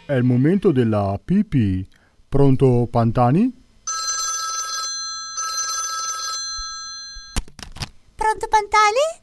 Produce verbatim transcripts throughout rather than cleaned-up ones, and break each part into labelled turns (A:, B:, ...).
A: È il momento della pipì. Pronto, Pantani?
B: Pronto, Pantani?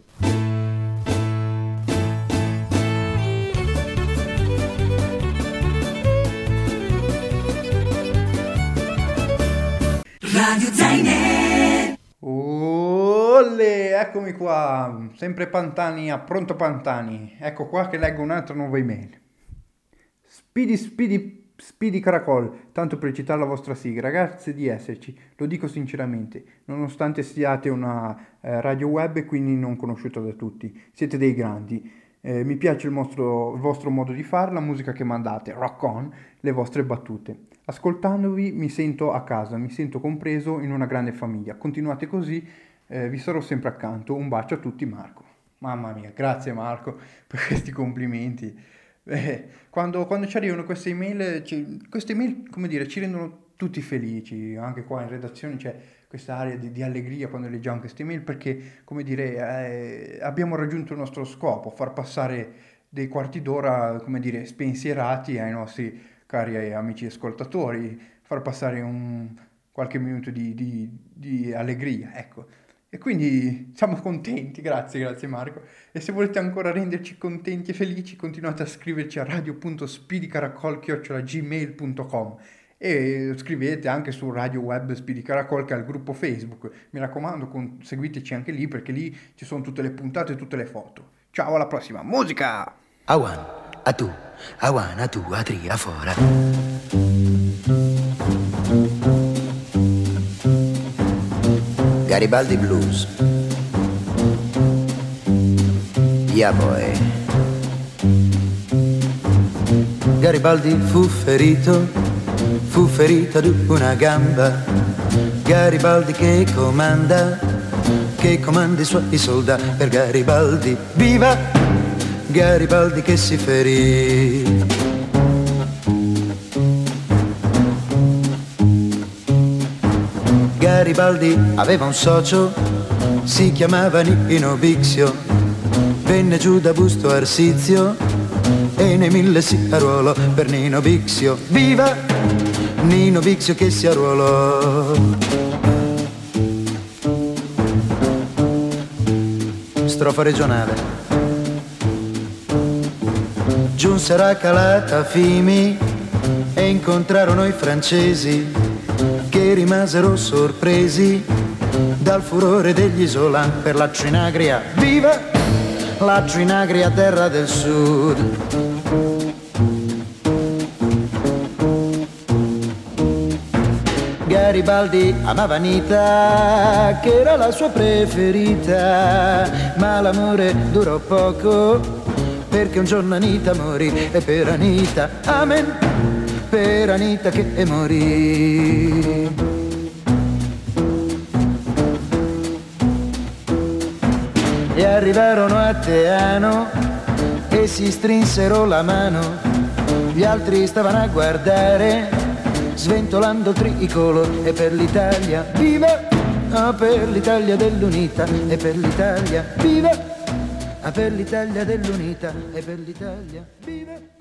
C: Radio Zainer.
D: Olle, eccomi qua, sempre Pantani a Pronto Pantani. Ecco qua che leggo un'altra nuova email. Speedy, speedy, speedy caracol, tanto per citare la vostra sigla, grazie di esserci, lo dico sinceramente, nonostante siate una eh, radio web e quindi non conosciuta da tutti, siete dei grandi. Eh, mi piace il vostro, il vostro modo di fare, la musica che mandate, rock on, le vostre battute. Ascoltandovi mi sento a casa, mi sento compreso in una grande famiglia. Continuate così, eh, vi sarò sempre accanto. Un bacio a tutti, Marco. Mamma mia, grazie Marco per questi complimenti. Eh, quando, quando ci arrivano queste email, ci, queste email, come dire, ci rendono tutti felici. Anche qua in redazione c'è questa area di, di allegria quando leggiamo queste email, perché, come dire, eh, abbiamo raggiunto il nostro scopo, far passare dei quarti d'ora, come dire, spensierati ai nostri cari amici ascoltatori, far passare un qualche minuto di, di, di allegria, ecco. E quindi siamo contenti, grazie, grazie Marco. E se volete ancora renderci contenti e felici, continuate a scriverci a radio punto speedycaracol chiocciola gmail punto com e scrivete anche su Radio Web Speedy Caracol, che è il gruppo Facebook. Mi raccomando, con, seguiteci anche lì, perché lì ci sono tutte le puntate e tutte le foto. Ciao, alla prossima, musica!
E: A one, a two, a one, a two, a three, a four. Garibaldi Blues. Yeah boy. Garibaldi fu ferito, fu ferito ad una gamba. Garibaldi che comanda, che comanda i suoi soldati. Per Garibaldi viva, Garibaldi che si ferì. Garibaldi aveva un socio, si chiamava Nino Bixio, venne giù da Busto Arsizio e nei mille si arruolò per Nino Bixio. Viva Nino Bixio che si arruolò. Strofa regionale. Giunsero a Calatafimi e incontrarono i francesi che rimasero sorpresi dal furore degli isolan per la Trinagria. Viva la Trinagria, terra del sud. Garibaldi amava Anita, che era la sua preferita, ma l'amore durò poco, perché un giorno Anita morì. E per Anita, amen, per Anita che morì. E arrivarono a Teano e si strinsero la mano, gli altri stavano a guardare, sventolando il tricolore. E per l'Italia, viva, ah, per l'Italia dell'unità, e per l'Italia, viva, ah, per l'Italia dell'unità, e per l'Italia, viva.